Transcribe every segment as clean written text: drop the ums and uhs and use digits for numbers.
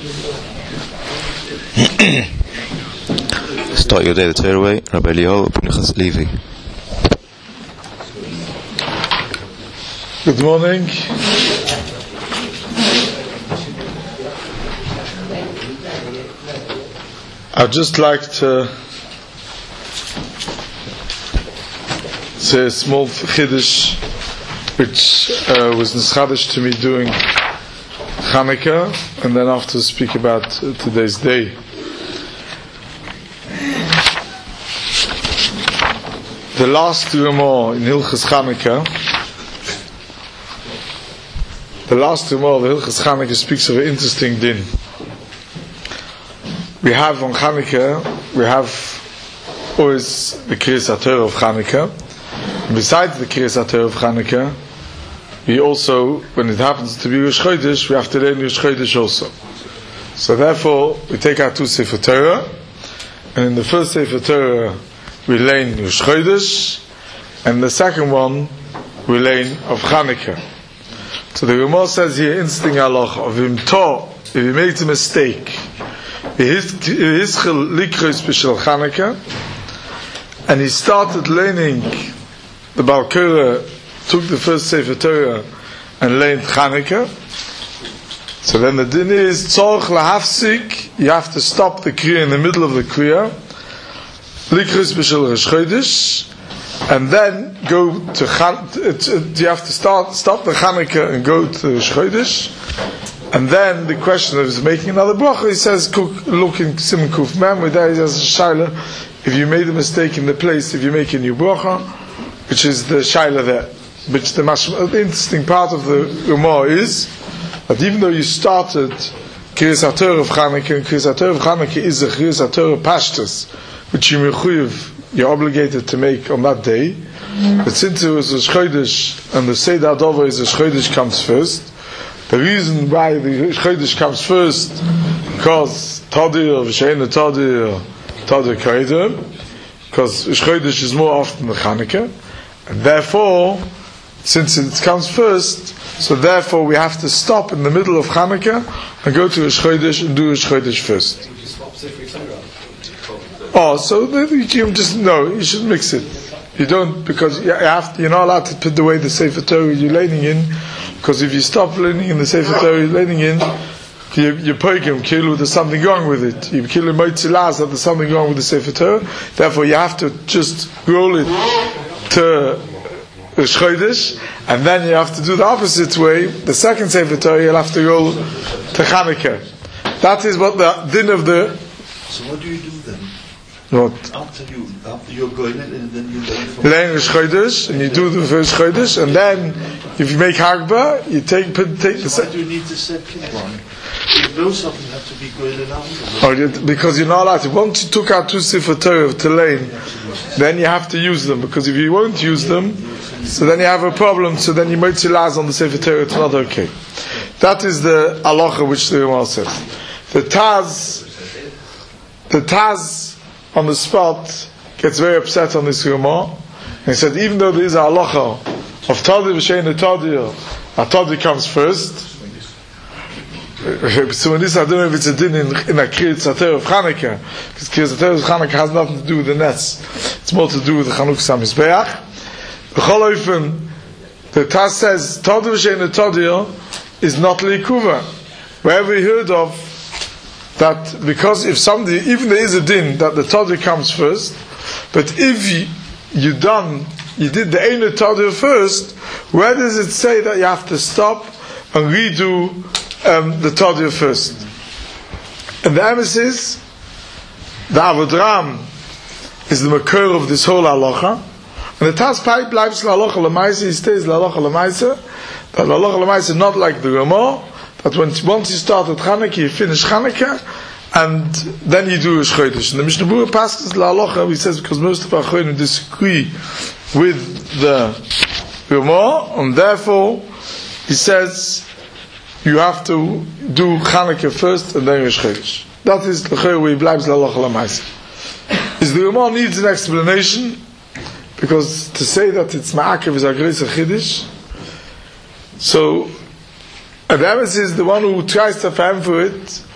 Start your day the Torah way, Rabbi Eliyahu Pinchas Levi. Good morning. I'd just like to say a small chiddush which was nischadish to me during Hanukkah, and then after speak about today's day. The last Ramah in Hilchas Hanukkah, the last Ramah of Hilchas Hanukkah speaks of an interesting din. We have on Hanukkah, we have always the Kriyas HaTorah of Hanukkah. And besides the Kriyas HaTorah of Hanukkah, we also, when it happens to be Rosh Chodesh, we have to learn Rosh Chodesh also. So therefore, we take our two Sefer Torah, and in the first Sefer Torah, we learn Rosh Chodesh, and the second one, we learn of Hanukkah. So the Ramah says here, interesting halacha, of him taught, if he makes a mistake, and he started learning the Baal Korah, took the first Sefer Torah and learned Hanukkah. So then the din is tzorch lahafsik, you have to stop the kriya in the middle of the kriya, likros b'shel Rosh Chodesh, and then go to you have to stop the Hanukkah and go to Rosh Chodesh. And then the question of making another bracha, he says, look in Siman Kuf Mem, where there he has a shaila, if you made a mistake in the place, if you make a new bracha, which is the shaila there. Which the interesting part of the Ramah is that even though you started Kriyas HaTorah of Hanukkah, and Kriyas HaTorah of Hanukkah is a Kriyas HaTorah Pashtus, which you're obligated to make on that day, but since it was Rosh Chodesh and the Seder Dover is Rosh Chodesh comes first, the reason why the Rosh Chodesh comes first, because Tadir, V'shein Tadir Kaidem, because Rosh Chodesh is more often than Hanukkah, and therefore, since it comes first, so therefore we have to stop in the middle of Hanukkah and go to Rosh Chodesh and do Rosh Chodesh first. So you can you should mix it. You don't, because you're not allowed to put the way the Sefer Torah you're learning in, because if you stop learning in the Sefer Torah you're learning in, you poigim, kilu, there's something wrong with it. You kill moitzilas, that there's something wrong with the Sefer Torah. Therefore you have to just roll it to Rosh Chodesh, and then you have to do the opposite way. The second Sefer Torah you'll have to go to Hanukkah. That is what the din of the. So what do you do then? What? After you're going in, and then you learn Rosh Chodesh, and you do the first Chodesh, and then if you make Hagba, you take the. Why do you need the second one? You know something have to be going in after. Because you're not allowed to. Once you took out two Sefer Torah to learn, then you have to use them. Because if you won't use them, so then you have a problem. So then you might see last on the Sefer Torah. It's not okay. That is the halacha which the Ramah says. The Taz on the spot gets very upset on this Ramah, and he said, even though there is a halacha of Tadir v'shein Tadir, Tadir comes first. So in this, I don't know if it's a din in a Kriyas HaTorah of Hanukkah, because Kriyas HaTorah of Hanukkah has nothing to do with the nets. It's more to do with the Chanukah HaMizbeach. B'chol ofen, the Taz says Tadir v'shein Tadir is not li'ikuva. Wherever we heard of that, because if somebody, even there is a din that the Tadir comes first, but if you did the Ein Tadir first, where does it say that you have to stop and redo the Tadir first? And the emesis, the Avodram, is the makor of this whole halacha, and the Taz pipe bleibt la halacha l'maisa, he stays la halacha l'maisa, that la halacha l'maisa is not like the Ramah, that once you start at Hanukkah, you finish Hanukkah, and then you do Rosh Chodesh. And the Mishnah Berurah passes la halacha, he says, because most of our Chodesh disagree with the Ramah, and therefore he says you have to do Hanukkah first and then Rosh Chodesh. That is the Chodesh where he bleibt la halacha l'maisa. Is the Ramah needs an explanation, because to say that it's ma'akev is a great chiddush. So, and the emes is the one who tries to find for it,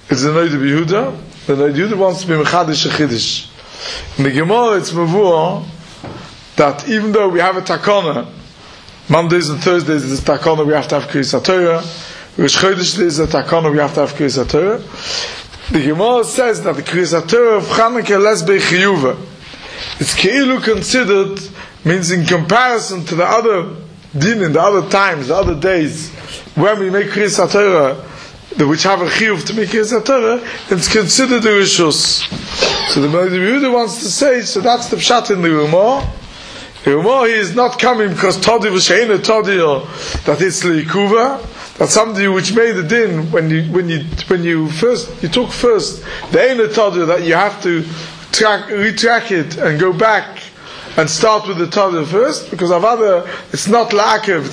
is the Noid Yehuda. The Noid Yehuda wants to be Mechadish a Chiddush. In the Gemara it's Mavur that even though we have a takana, Mondays and Thursdays is a takana, we have to have Kriyas HaTorah. Rosh Chodesh is a takana, we have to have Kriyas HaTorah. The Gemara says that the Kriyas HaTorah of Chanukah les bechiyuva. It's keilu considered, means in comparison to the other din, in the other times, the other days, when we make Kriyas HaTorah, which have a chiyuv to make Kriyas HaTorah, it's considered a rishus. So the Yehuda wants to say, so that's the pshat in the Ramah. The Ramah, he is not coming because Todi v'sheina Todi, that it's Leikuva, that somebody which made the din when you took first the Eina Todi, that you have to retrack it and go back and start with the Todi first, because of other, it's not ma'akev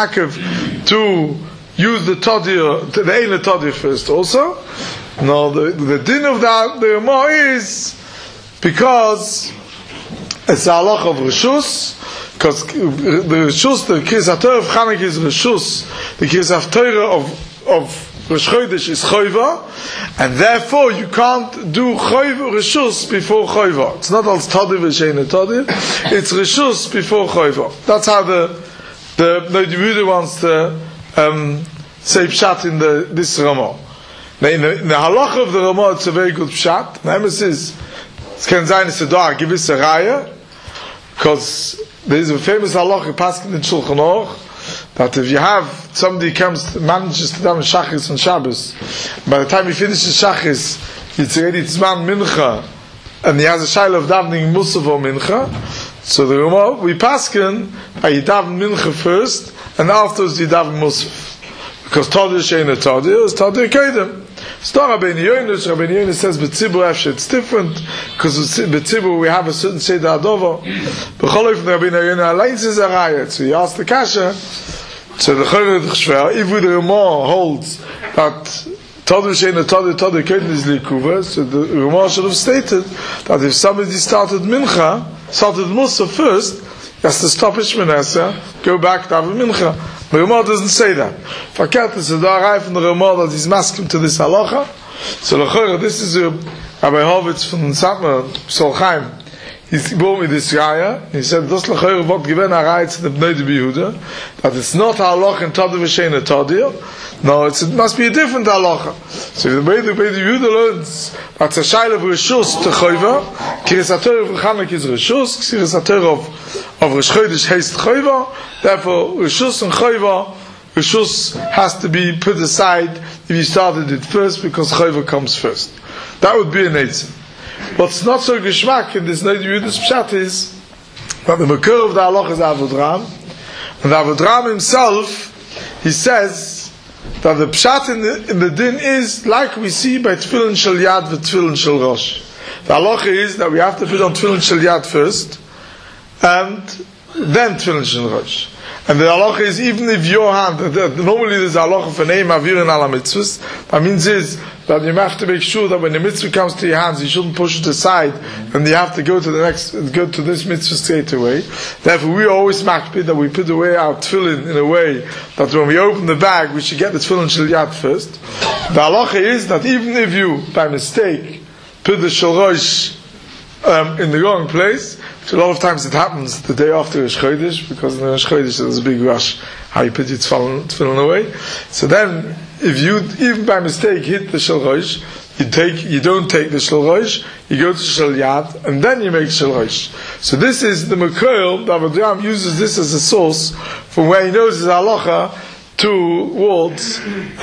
to use the Todi, the Eina Todi first also. No, the din of the Ramah is because it's a halach of Rishus, because the Rishus, the Kriyas HaTorah of Chanukah is Rishus, the Kriyas HaTorah of Rosh Chodesh is Choiva, and therefore you can't do Choiva Rishus before Choiva. It's not als Todi v'sheina Todi, it's Rishus before Choiva. That's how the Noid Yehuda wants to say pshat in this Ramah. Now in the halacha of the Ramah, it's a very good pshat. The emphasis is can sein is a give us a raya, because there is a famous halacha passed in Shulchan Aruch that if you have somebody manages to daven Shachris on Shabbos, by the time he finishes Shachris, it's already Tzman Mincha, and he has a shayla of davening Musaf or Mincha. So the Ramah, we paskin, you daven Mincha first, and afterwards you daven Musaf. Because Todi Sheina Todi is Todi Kedem. So Rabbeinu Yonis says B'tzibur Efshe, it's different, because B'tzibur we have a certain Seder Adova. B'cholof Rabbeinu Yonis Alain says a Raya. So he asked the Kasha, so the Choreh D'Chshver, if the Ramah holds that Todi Sheina Todi Kedem is Likuva, so the Ramah should have stated that if somebody started Musaf first, he has to stop Ishmanasa, go back to have a Mincha. The Ramah doesn't say that. Fakat is a darai from the Ramah that he's masking to this halacha. So this is Rabbi Hovitz from Satmar Solchaim. He brought me this raya. He said, "Das l'chayr vot given a raya to the Bnei Yehuda that it's not halacha in Todi v'sheina Todi. No, it must be a different halacha. So the Bnei Yehuda learns that's a shayla of Rishus to Choiva. Kriyas HaTorah of Chanukah is Rishus. Kriyas HaTorah of Rosh Chodesh heist Choiva. Therefore, Rishus and Choiva, Rishus has to be put aside if you started it first, because Choiva comes first. That would be an eitzim. What's not so geschmack in this Noid Yehuda's pshat is that the makor of the halach is Avodram, and Avodram himself, he says that the pshat in the din is like we see by Tefillin Shel Yad and Tefillin Shel Rosh. The halacha is that we have to put on Tefillin Shel Yad first, and then Tefillin Shel Rosh. And the halacha is, even if your hand, normally there's a halacha for name avirin ala mitzvahs, that means is that you have to make sure that when the mitzvah comes to your hands, you shouldn't push it aside, and you have to go to this mitzvah straight away. Therefore, we always makpid that we put away our tefillin in a way that when we open the bag, we should get the tefillin shel yad first. The halacha is that even if you, by mistake, put the shel rosh in the wrong place, which a lot of times it happens the day after Rosh Chodesh, because in Rosh Chodesh there's a big rush how you put your tefillin away. So then, if you even by mistake hit the Shel Rosh, you don't take the Shel Rosh, you go to Shel Yad, and then you make Shel Rosh. So this is the Mekoil, the Avodram uses this as a source from where he knows his halacha towards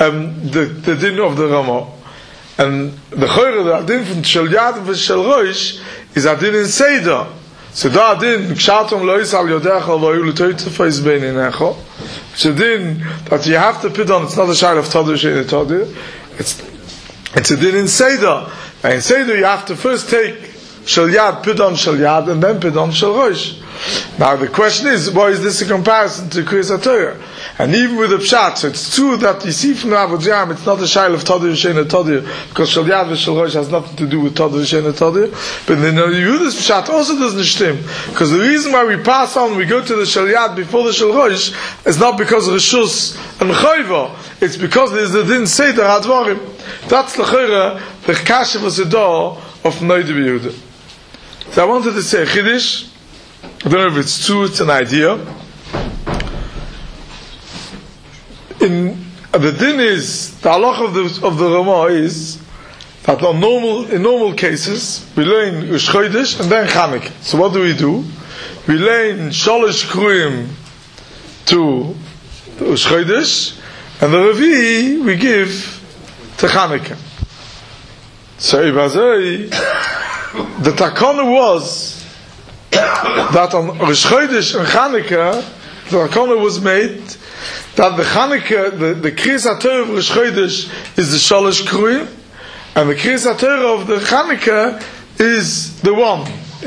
the din of the Ramah. And the Choreh, the din from Shel Yad and Shel Rosh, is a din in Seder. So da din kshatom lo yisal yodecha lo yu l'toytzefa is beinenecha. It's a din that you have to put on. It's not a shayla of Todi sheina Todi. It's a din in Seder. And in Seder you have to first take Shel Yad, put on Shel Yad, and then put on Shel Rosh. Now the question is, why is this a comparison to Kriyas HaTorah? And even with the Pshat, so it's true that you see from the Avodah it's not a shail of Tadir V'Shein Tadir, because Shel Yad V'Shel Rosh has nothing to do with Tadir V'Shein Tadir. But the Yehuda's Pshat also doesn't stem, because the reason why we pass on, we go to the Shel Yad before the Shel Rosh, is not because of Rishus and Chayva, it's because there's the Din Seder HaDvarim. That's the Kasha V'Sedah of Noida Yehuda. So I wanted to say a Chiddush. I don't know if it's true, it's an idea. The din is, the halach of the Ramah is that in normal cases we learn Rosh Chodesh and then Chanukah. So what do? We learn Shalosh Kruyim to Rosh Chodesh and the Revi we give to Chanukah. So Ibazai, the takana was that on Rosh Chodesh and Chanukah, the takana was made that the Chanukah, the Kriyas HaTorah of Rosh Chodesh is the Shalosh Kruyim, and the Kriyas HaTorah of the Chanukah is the one,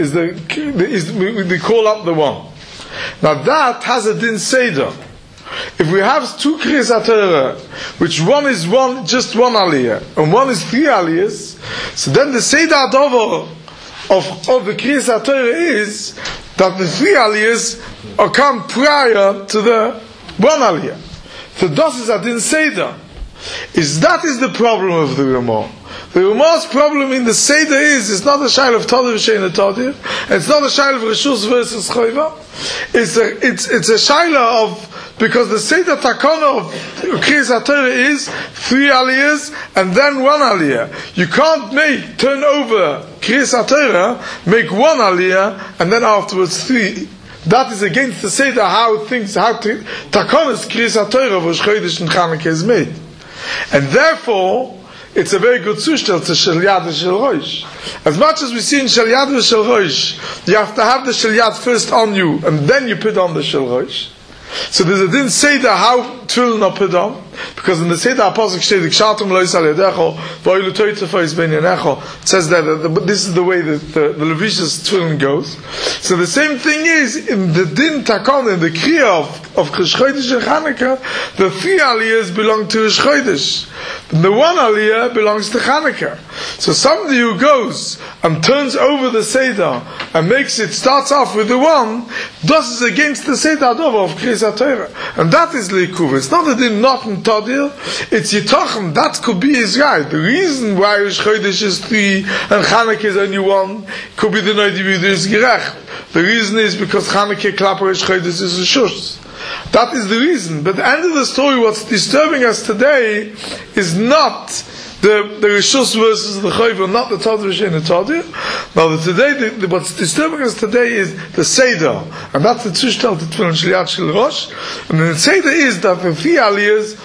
we call up the one. Now that has a din seder. If we have two Kriyas HaTorah, which one is just one aliyah, and one is three aliyahs, so then the seder adover of the Kriyas HaTorah is that the three aliyahs come prior to the one aliyah. So das is adin seder. That is the problem of the Ramah. The Ramah's problem in the seder is, it's not a shail of Tadir V'Shein Tadir, it's not a shail of Rishus versus Chayva. It's a shaila of, because the seder takana of Kriyas HaTorah is three aliyahs and then one aliyah. You can't turn over Kriyas HaTorah, make one aliyah and then afterwards three. That is against the Seder, how Takonis Kriyas HaTorah of Rosh Chodesh and Chanukah is made. And therefore, it's a very good sushtel to Shel Yad V'Shel Rosh. As much as we see in Shel Yad V'Shel Rosh, you have to have the Shel Yad first on you, and then you put on the Shel Rosh. So there's a din Seder how tefillin are put on, because in the Seder Apostle Shtei Kshatum Lo Yisal Yadecho V'Oilu Toitefo Yisbein Yanecho, it says that this is the way that the Levitius tefillin goes. So the same thing is in the din takon, in the kriya of Rosh Chodesh and Chanukah, the three aliyahs belong to Rosh Chodesh, and the one aliyah belongs to Chanukah. So somebody who goes and turns over the Seder and starts off with the one, does is against the Seder Adova of Kriyas HaTorah. And that is Leikuv. It's not a din not in Tadir, it's Yitachem. That could be his right. The reason why Rosh Chodesh is three and Chanukah is only one could be the Noidi Yehuda is Gerech. The reason is because Chanukah Klapper Rosh Chodesh is a Shush. That is the reason. But the end of the story, what's disturbing us today is not the Rishus versus the Chayva, not the Tadir V'Shein Tadir. Now today, what's disturbing us today is the Seder, and that's the Tzushtel to Tefillin Shel Yad Shel Rosh. And the Seder is that the three aliyahs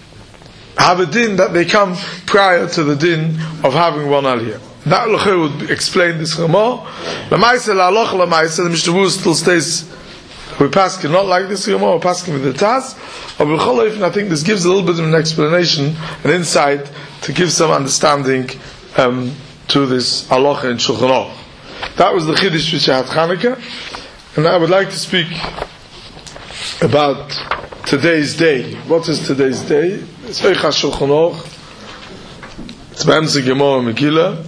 have a din that they come prior to the din of having one aliyah. That Lachir would explain this Ramah. L'maisa la'aloch l'maisa, the Mishnah still stays. We're passing not like this Ramah, we're passing with the Taz. I think this gives a little bit of an explanation, an insight, to give some understanding to this halacha in Shulchan Aruch. That was the Chiddush which I had Chanukah, and I would like to speak about today's day. What is today's day? It's Eichas Shulchan Aruch. It's B'emtze Gemara Megillah.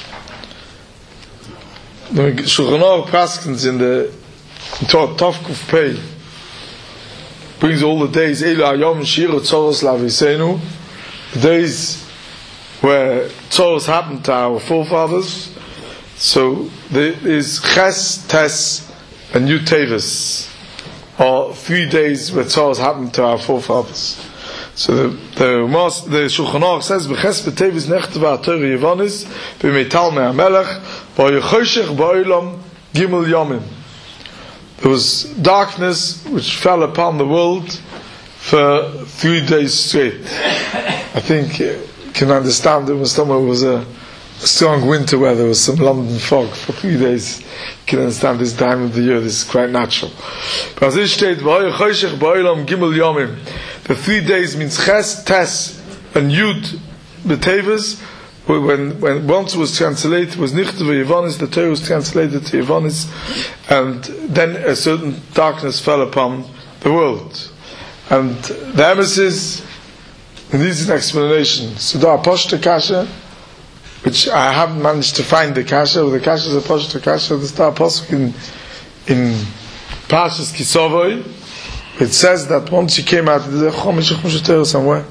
The Shulchan Aruch paskins in the Tov Kuf Pei brings all the days Elu Hayom Shiru Tzoros Laviseinu, the days where Tzoros happened to our forefathers. So there is Ches, Tes, and Yud Teves, or 3 days where Tzoros happened to our forefathers. So the Shulchan Aruch says B'Ches B'Teves Nechtava HaTorah Yevonis B'Meital Me'amelech B'Yochoshech Ba'olam Gimel Yomim. There was darkness which fell upon the world for 3 days straight. I think you can understand it when somewhere was a strong winter weather, there was some London fog for 3 days. You can understand this time of the year, this is quite natural. But as it states, the 3 days means Ches, Tes, and Yud B'Teves, when once it was translated, was Nichtav Yevonis, the Torah was translated to Yevonis, and then a certain darkness fell upon the world. And the emphasis needs an explanation. So there are Pashta Kasha, which I haven't managed to find the Kasha, but the Kasha is a Pashta Kasha. The star Pasuk in Parshas Kisovoi, it says that once she came out, there's a Chomish Torah somewhere.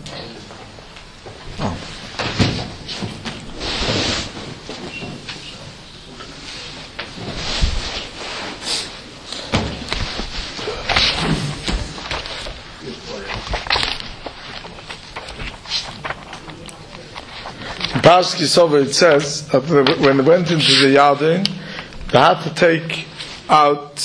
Parshas Kisova, it says that when they went into the Yarden, they had to take out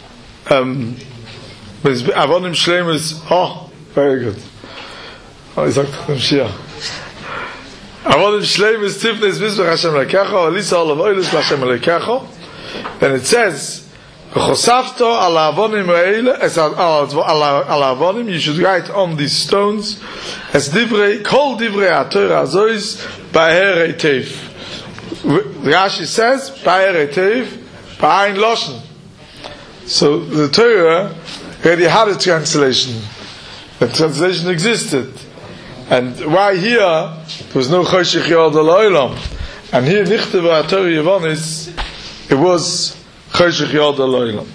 Avonim Shleimus. Oh, very good. Oh, ich sagte dem Shia. Avonim Shleimus Tifnes Mizbech Hashem Lekecho, Alisa Olav Oilus Hashem Lekecho. Then it says, Chosafto ala Avonim Reile, ala Avonim, you should write on these stones, as divrei, kol divrei HaTorah Azois, Ba'er Eitev. Rashi says, Ba'er Eitev, Ba'ayin Loshen. So the Torah already had a translation. The translation existed. And why here, there was no Choshech Yod Al-Olam. And here, Nichtav HaTorah Yevonis, it was Choshech Yod Al-Olam.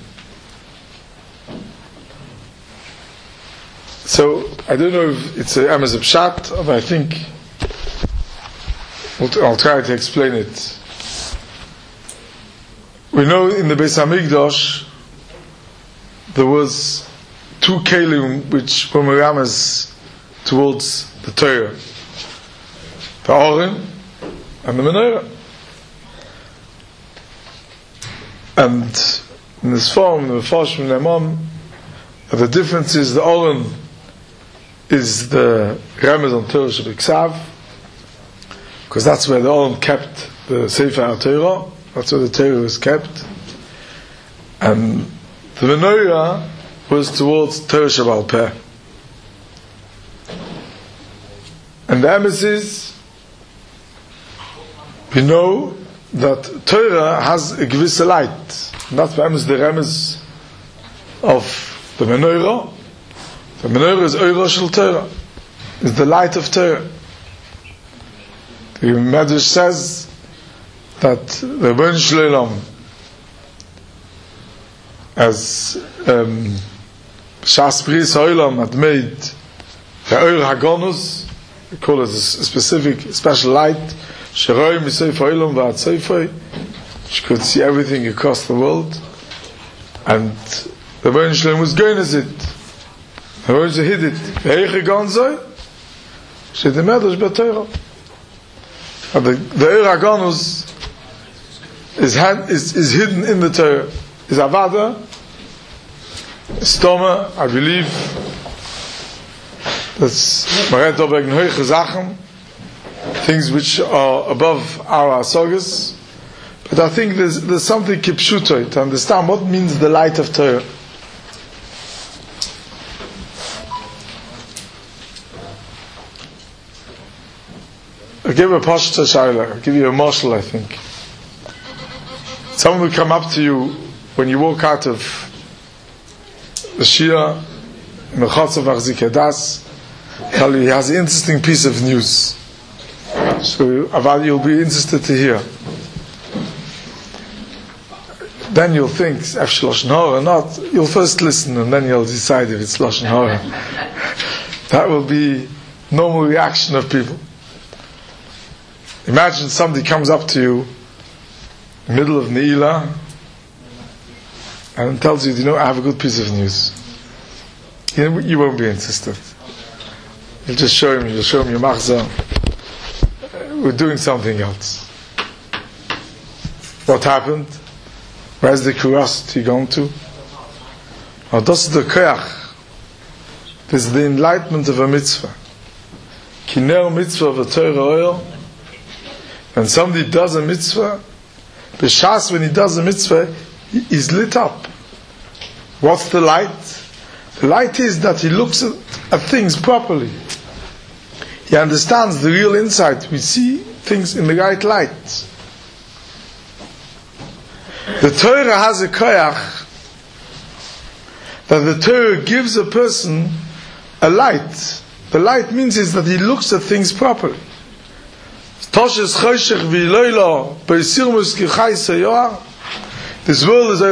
So, I don't know if it's a Amazon Pshat, but I think I'll try to explain it. We know in the Beis HaMikdash there was two kelim which were meramas towards the Torah, the Oren and the Menorah. And in this form, the Mefarshim Ne'emam, the difference is the Oren is the Remez on Torah Shebiksav, because that's where the Oren kept the Sefer HaTorah, that's where the Torah was kept, and the Menorah was towards Torah Shebal Peh. And the emphasis, we know that Torah has a gewisse light. And that's the remez of the Menorah. The Menorah is Eira Shel Torah. It's the light of Torah. The Medrash says that the Ben Shleilam, as Shas Bris Ha'olam had made the Eir HaGonus, we call it a specific, special light, Sheroim Yisayf Ha'olam V'ad Seifoi, which could see everything across the world. And the Ben Shleilam was going as it. The Ben Shleilam hid it. Ve'eich HaGonzoi, She the Medrash B'Torah. And the Eir HaGonus is hidden in the Torah. Is Avada, Stoma, I believe, that's Maret Obeg Neuche Sachen, things which are above our asogas. But I think there's something kipshuto to understand what means the light of Torah. I'll give a pashta shaila, I'll give you a marshal, I think. Someone will come up to you when you walk out of the Shia, in the Chotzav Achzik Das, he has an interesting piece of news. So you'll be interested to hear. Then you'll think, if it's Lashon Hara or not, you'll first listen and then you'll decide if it's Lashon Hara. That will be normal reaction of people. Imagine somebody comes up to you, in the middle of Ne'ilah, and tells you, I have a good piece of news. You won't be interested. You'll just show him your machzah. We're doing something else. What happened? Where's the curiosity going to? Oh, this is the koyach. This is the enlightenment of a mitzvah. Kiner mitzvah of a Torah oil. When somebody does a mitzvah, b'shas when he does a mitzvah, he's lit up. What's the light? The light is that he looks at things properly. he understands the real insight. We see things in the right light. The Torah has a koyach that the Torah gives a person a light. The light means is that he looks at things properly. This world is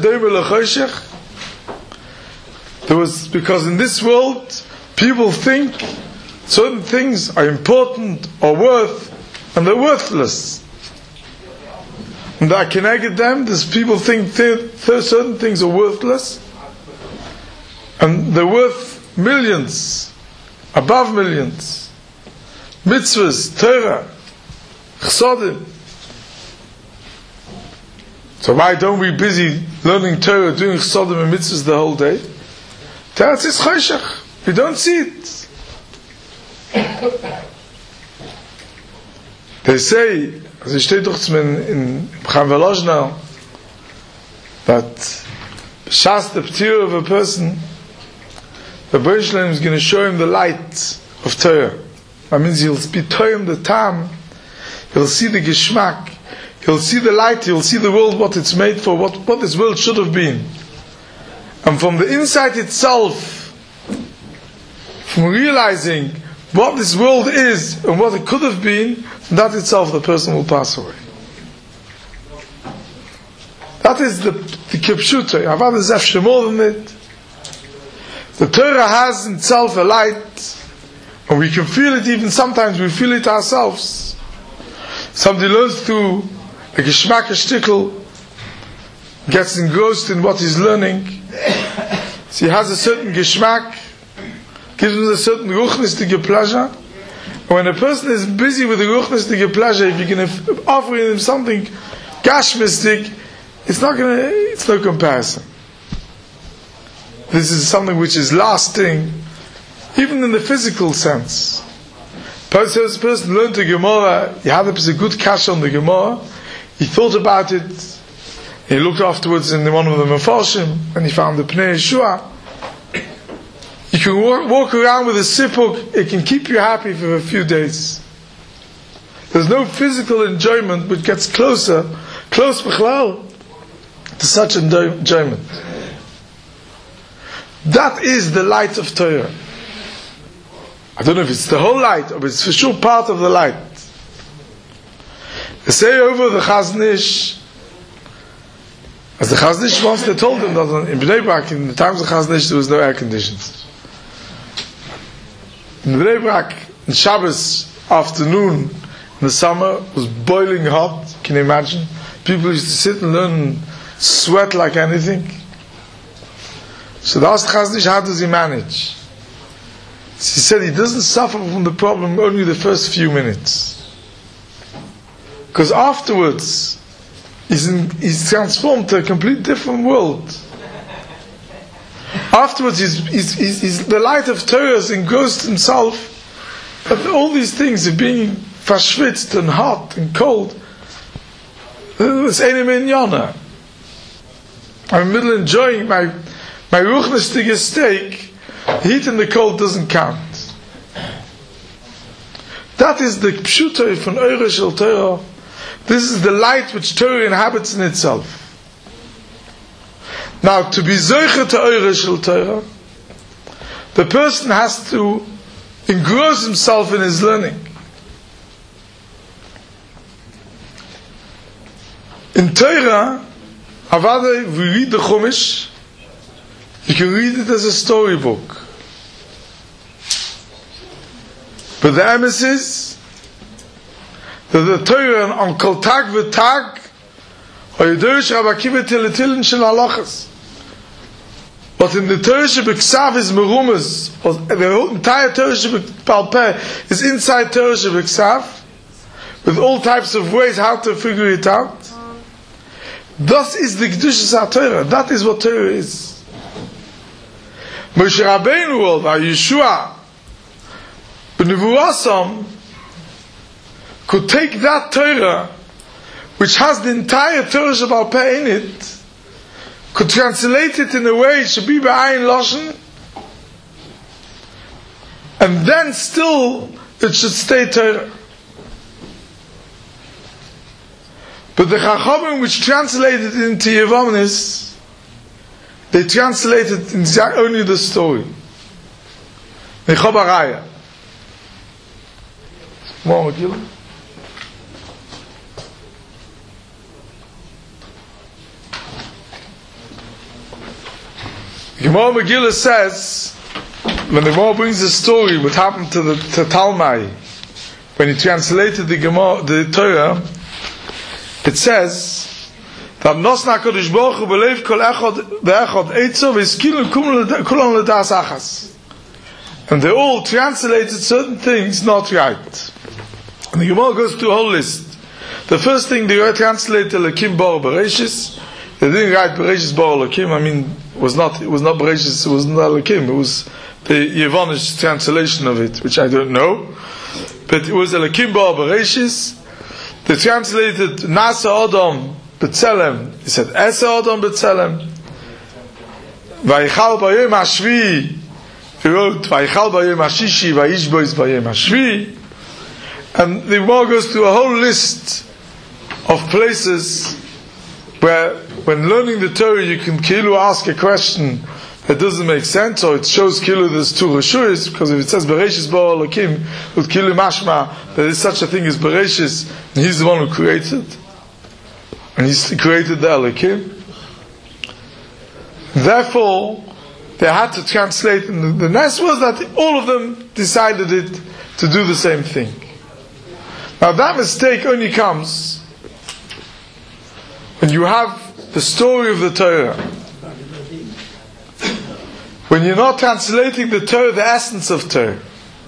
because in this world people think certain things are important or worth, and they're worthless. And I connected them. These people think certain things are worthless, and they're worth millions, above millions. Mitzvahs, Torah, Chsodim. So why don't we busy learning Torah, doing Chsodim and Mitzvahs the whole day? Teretz is Choshech. We don't see it. They say, as it steht doch in Chaim Volozhner, that Shas, the P'tir of a person, the Bnei Shalom is going to show him the light of Torah. That means he'll be Torah the Tam, he'll see the Geschmack, he'll see the light, he'll see the world, what it's made for, what this world should have been. And from the inside itself, from realizing what this world is and what it could have been, that itself the person will pass away. That is the Kipshuta. Avad is actually more than it. The Torah has in itself a light, and we can feel it. Even sometimes we feel it ourselves. Somebody learns through the Geschmack Shtickle, gets engrossed in what he's learning. So he has a certain Geschmack, gives him a certain ruchnistige pleasure. And when a person is busy with the ruchnistige pleasure, if you're going to offer him something gashmistic, it's no comparison. This is something which is lasting, even in the physical sense. This person learned the Gemara, he had a good cash on the Gemara, he thought about it, he looked afterwards in one of the Mefarshim, and he found the Pnei Yeshua. You can walk around with a sipuk, it can keep you happy for a few days. There's no physical enjoyment which gets close b'chlal, to such enjoyment. That is the light of Torah. I don't know if it's the whole light, or it's for sure part of the light. They say over the Chazon Ish, as the Chazon Ish once, they told him that in Bnei Brak, in the times of Chazon Ish, there was no air conditions. In Bnei Brak, in Shabbos afternoon, in the summer, it was boiling hot. Can you imagine? People used to sit and learn and sweat like anything. So they asked Chazon Ish, how does he manage? He said he doesn't suffer from the problem only the first few minutes. Because afterwards, he's transformed to a complete different world. Afterwards, he's the light of Torah has engrossed himself. But all these things of being verschwitzt and hot and cold, it's einem inyana. I'm in the middle enjoying my ruchnistige steak. Heat and the cold doesn't count. That is the pshuta from Eure Shel Torah. This is the light which Torah inhabits in itself. Now, to be zoiche to Eure Shel Torah, the person has to engross himself in his learning. In Torah, avada, we read the Chumash, you can read it as a storybook. But the emes is that the Torah on Kol Tag V'Tag Oyedorish Rabbi Akiva Tiletilin Shel Halachas. But in the Torah Shebeksav is Merumas, the entire Torah Shebekpal Peh is inside Torah Shebeksav, with all types of ways how to figure it out. Thus is the Kedushas HaTorah. That is what Torah is. Moshe Rabbeinu world, Yeshua, B'Nevuasam, could take that Torah, which has the entire Torah Shebal Peh in it, could translate it in a way it should be B'ayin Lashon, and then still it should stay Torah. But the Chachamim which translated into Yevonis, they translated only the story. Nechob Araya. More Megillah. Gemara Megillah says, when the Gemara brings the story, what happened to Talmai, when he translated the Torah, it says that Nosna Kodesh Baruch Hu belev kol echad ve'echad eitzo v'eskilu kulam l'das achas, and they all translated certain things not right. And the Gemara goes through a whole list. The first thing they translated Elokim Bar Bereshis. They didn't write Bereshis Bar Elokim. I mean, it was not Bereshis. It was not Elokim. It was the Yevonish translation of it, which I don't know. But it was Elokim Bar Bereshis. They translated Nasa Adam B'Tselem. He said Esa Adam B'Tselem. Vayichal B'Yom HaShvi. He wrote Vayichal B'Yom HaShishi Vayishbois B'Yom HaShvi. And the Gemara goes through a whole list of places where, when learning the Torah, you can kilu ask a question that doesn't make sense, or it shows kilu there's two Reshuyos, because if it says Bereshis Bara Elokim, with kilu mashma, there is such a thing as Bereshis, and he's the one who created, and he created the Elokim. Therefore, they had to translate, and the next was that all of them decided it to do the same thing. Now that mistake only comes when you have the story of the Torah. When you're not translating the Torah, the essence of Torah.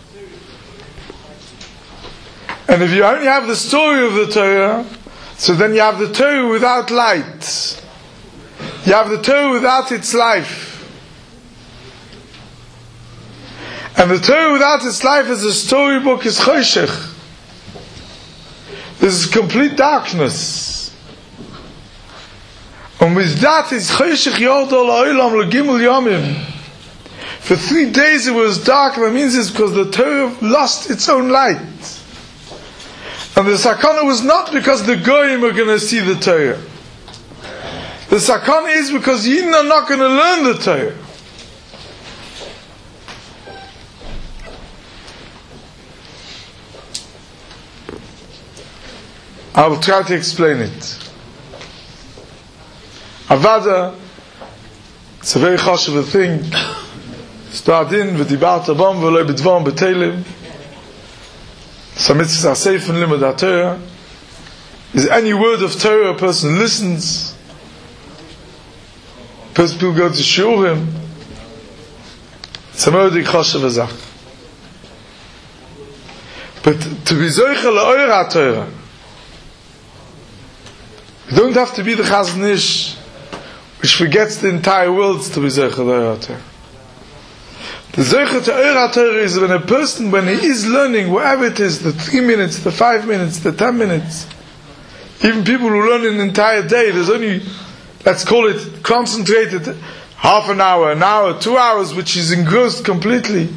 And if you only have the story of the Torah, so then you have the Torah without light. You have the Torah without its life. And the Torah without its life as a storybook is choshech. This is complete darkness. And with that is choshech yordol ha'olam l'gimel yomim. For 3 days it was dark. That means it's because the Torah lost its own light. And the sakana was not because the goyim are going to see the Torah. The sakana is because Yidden are not going to learn the Torah. I will try to explain it. Avada, it's a very chashuv thing. Start in v'dibat abam v'loi b'dvam b'telim. Samitzis ha'seif and limud ha'Torah. Is any word of Torah a person listens? People go to shiurim. It's a very chashuv azach. But to be zoicha la'oyer ha'Torah, you don't have to be the Chazon Ish, which forgets the entire world to be Zeicha L'Oyer HaTorah. The Zeicha L'Oyer HaTorah is when a person, when he is learning, wherever it is, the 3 minutes, the 5 minutes, the 10 minutes, even people who learn an entire day, there's only, let's call it concentrated, half an hour, 2 hours, which is engrossed completely.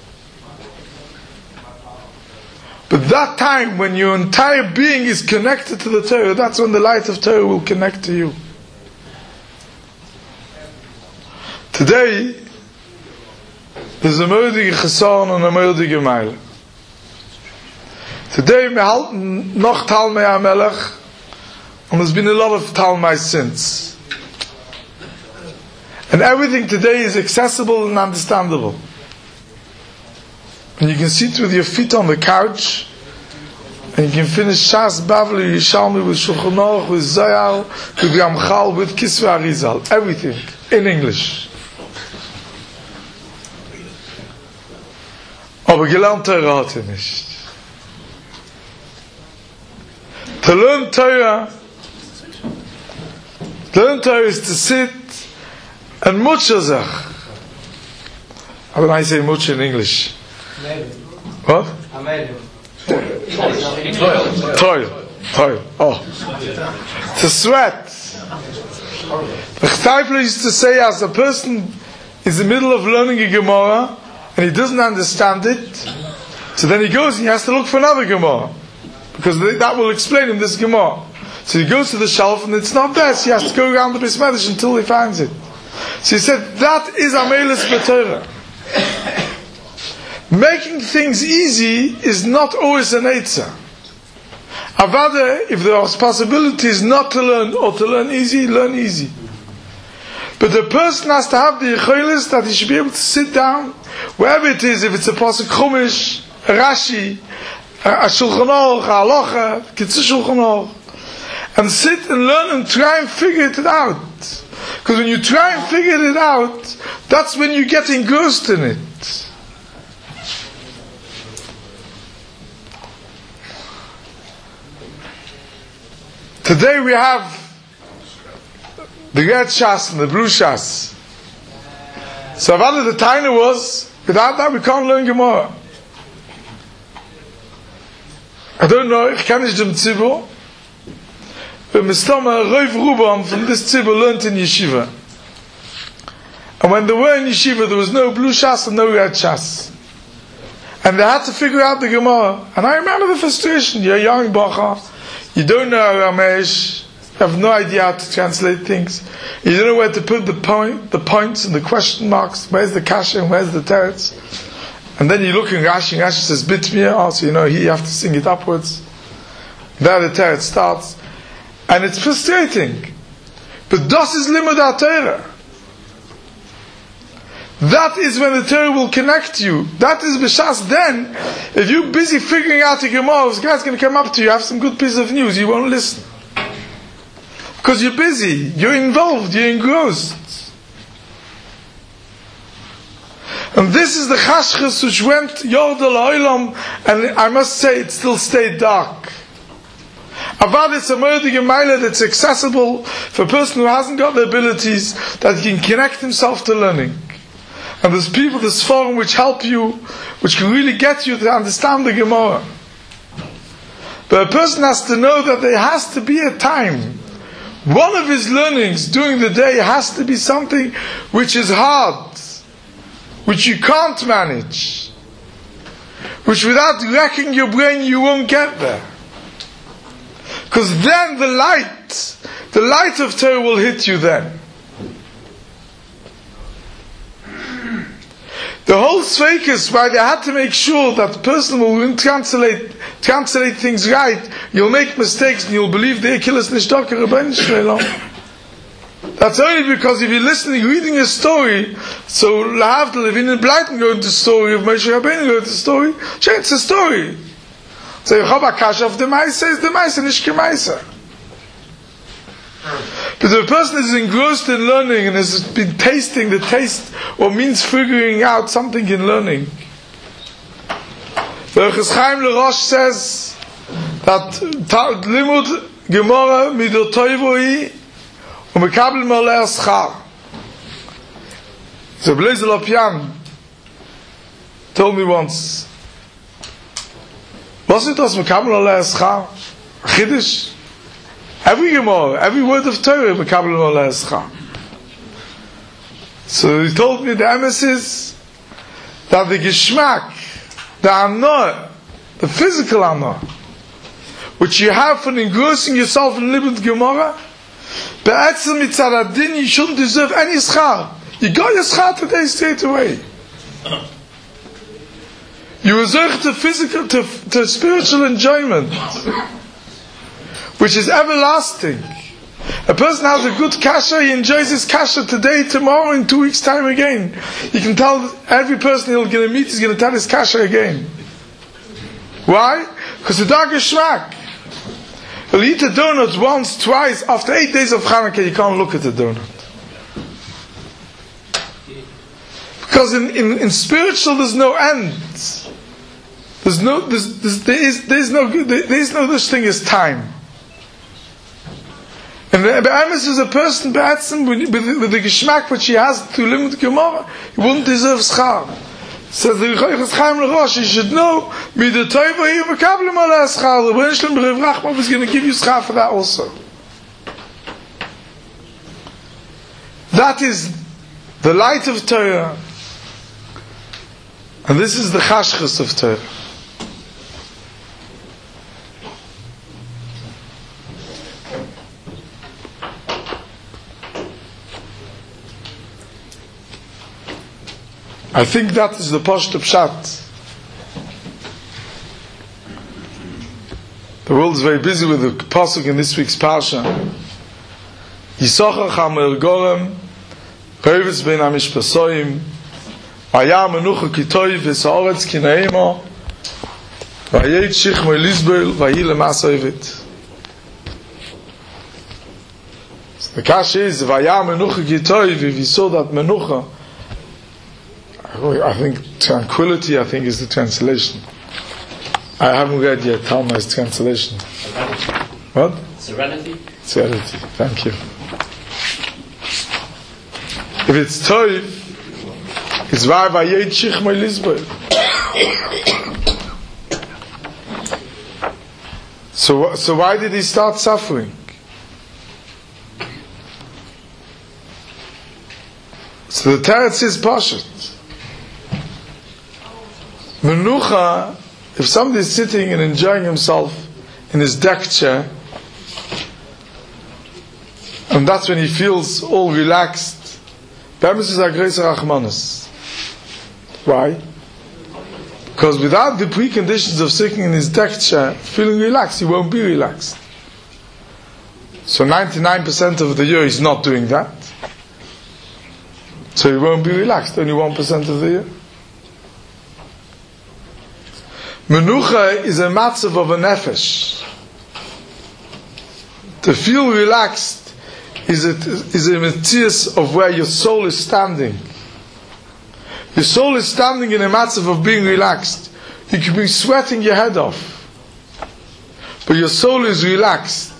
But that time when your entire being is connected to the Torah, that's when the light of Torah will connect to you. Today, there's a moedige chesaron and a moedige meile. Today, we halten noch Talmai HaMelech, and there's been a lot of Talmai since. And everything today is accessible and understandable. And you can sit with your feet on the couch, and you can finish Shas, Bavli, Yishalmi, with Shulchan Aruch, with Zohar, with Ramchal, with Kisvei Arizal. Everything in English. Aber gelernt Torah hat nicht. To learn Torah is to sit and mutscha sich. How do I say mutscha in English? What? Toil. Oh. To sweat. The Chtaipler used to say, as a person is in the middle of learning a Gemara and he doesn't understand it, So then he goes and he has to look for another Gemara, because that will explain him this Gemara. So he goes to the shelf and it's not there, so he has to go around the Beis Medrash until he finds it. So he said, that is Amelis B'Torah. Making things easy is not always an Eitzah. Avada, if there are possibilities not to learn or to learn easy, learn easy. But the person has to have the yicholos that he should be able to sit down, wherever it is, if it's a pasuk Chumash, a Rashi, a Shulchan Aruch, a Halacha, Kitzur Shulchan Aruch, and sit and learn and try and figure it out. Because when you try and figure it out, that's when you get engrossed in it. Today we have the red shas and the blue shas. So Avada the Taina was, without that we can't learn Gemara. I don't know, ich kenne nicht dem Tzibur, but Mistama Rav Rubam from this Tzibur learned in Yeshiva. And when they were in Yeshiva there was no blue shas and no red shas. And they had to figure out the Gemara. And I remember the frustration, you're a young bacha, you don't know Ramesh, you have no idea how to translate things. You don't know where to put the points and the question marks. Where's the kasha and where's the teretz? And then you look in Rashi, and Rashi says bitmir, also you know here you have to sing it upwards. There the teretz starts. And it's frustrating. But das is limud ha-Torah. That is when the Torah will connect you. That is b'shas. Then, if you're busy figuring out the Gemara, this guy's going to come up to you, have some good piece of news, you won't listen. Because you're busy, you're involved, you're engrossed. And this is the chashchus which went Yordal Ha'olam, and I must say it still stayed dark. Avad it's a murder gemaila that's accessible for a person who hasn't got the abilities, that he can connect himself to learning. And there's people, there's forum which help you, which can really get you to understand the Gemara. But a person has to know that there has to be a time. One of his learnings during the day has to be something which is hard, which you can't manage, which without wrecking your brain you won't get there. Because then the light of Torah will hit you then. The whole sveikus, why they had to make sure that the person will translate things right, you'll make mistakes and you'll believe the Achilles Nishdaka Rabbeinu Shalom. That's only because if you're listening, reading a story, so Lahavdil, if you didn't Bleiten go into the story of Moshe Rabbeinu go into the story, it's a story. So Yechob HaKasha of the Maisa is the Maisa, Nishke Maisa. But if a person is engrossed in learning and has been tasting the taste, or means figuring out something in learning, the Orchos Chaim LaRosh says that Limud Gemara Midotoivoi Umekabel Molei Schar. So Blaise Lopian told me once, wasn't it Mekabel Molei Schar? Chiddush? Every Gemara, every word of Torah, Mekabel Molei Schar. So he told me the emes that the Geschmack, the Anah, the physical Anah, which you have from engrossing yourself in Limud Gemara, Be'etzem mitzad hadin, you shouldn't deserve any schar. You got your schar today straight away. You reserve to physical, to spiritual enjoyment, which is everlasting. A person has a good kasha, he enjoys his kasha today, tomorrow, in 2 weeks' time again. You can tell every person he's going to meet, he's going to tell his kasha again. Why? Because the dark is shmak. You'll eat a donut once, twice, after 8 days of Hanukkah, you can't look at the donut. Because in spiritual there's no end. There's no such thing as time. And the emes is a person with the geschmack which he has to limit Gemara, he wouldn't deserve schar. Says the Orchos Chaim LaRosh, you should know, Midotoivoi Umekabel Molei Schar. The Rebbeinu Shalom B'Rev Rachmav is going to give you schar for that also. That is the light of Torah. And this is the chashchus of Torah. I think that is the Pashut Pshat. The world is very busy with the pasuk in this week's parsha. Yisachar Chamer Gorem, Revis Ben Amishpasoim, Vaya Menucha Kitoy V'Sa'oretz Kinaima, Vayet Shichmo Elizbel, Vayi Lemasa Evit. So the kasha is Vaya Menucha Kitoy, if you saw that Menucha, I think tranquility, I think is the translation. I haven't read yet Talmud's translation. What? Serenity? Serenity, thank you. If it's Toiv, it's Vayet Shichmo Elizbel. So why did he start suffering? So the Teretz is Pashut. Menucha, if somebody is sitting and enjoying himself in his deck chair, and that's when he feels all relaxed, Bemis is Agreser Rachmanis. Why? Because without the preconditions of sitting in his deck chair, feeling relaxed, he won't be relaxed. So 99% of the year he's not doing that. So he won't be relaxed, only 1% of the year. Menucha is a matzav of a nefesh. To feel relaxed is a metzias of where your soul is standing. Your soul is standing in a matzav of being relaxed. You could be sweating your head off, but your soul is relaxed.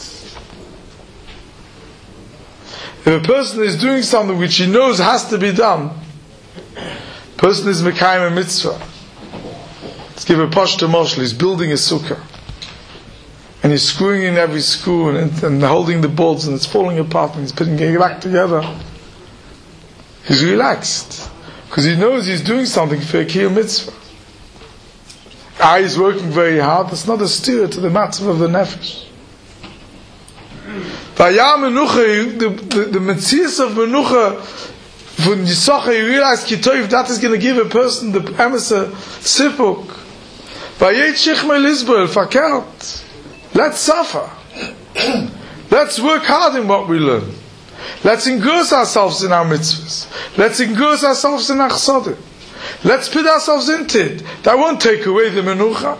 If a person is doing something which he knows has to be done, a person is mekayim a mitzvah. Let's give a pashut moshel. He's building a sukkah, and he's screwing in every screw and holding the bolts, and it's falling apart, and he's putting it back together. He's relaxed because he knows he's doing something for a kiyum mitzvah. He's working very hard. That's not a steer to the matzav of the nefesh. The metzias of menucha, when Yisachar, you realize Kitoiv, that is going to give a person the emissar sipuk. Vayet Shichmo Elizbel, fakert. Let's suffer. Let's work hard in what we learn. Let's engross ourselves in our mitzvahs. Let's engross ourselves in our chsadim. Let's put ourselves into it. That won't take away the menucha.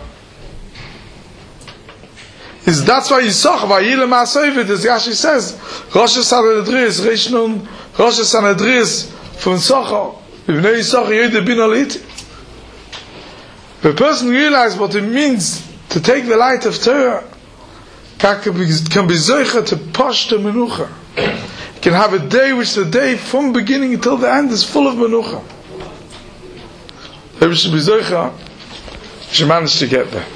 That's why Yisachar, Vayi Lemasa Evit, as Rashi says, Rosh Sanhedris, Reish Nun, Rosh Sanhedris, from Yisachar, Ibnei Yisachar Yedei Bin Alit. If a person realizes what it means to take the light of Torah, can be zoicha to posh the menucha. You can have a day which the day from beginning until the end is full of menucha. Maybe should be zoicha, she managed to get there.